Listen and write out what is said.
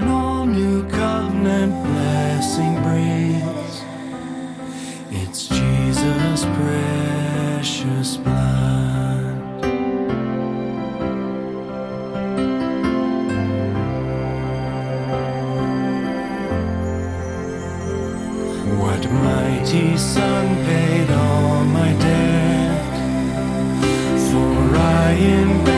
an all-new covenant blessing brings. It's Jesus' precious blood. What mighty Son paid all my debt, for I in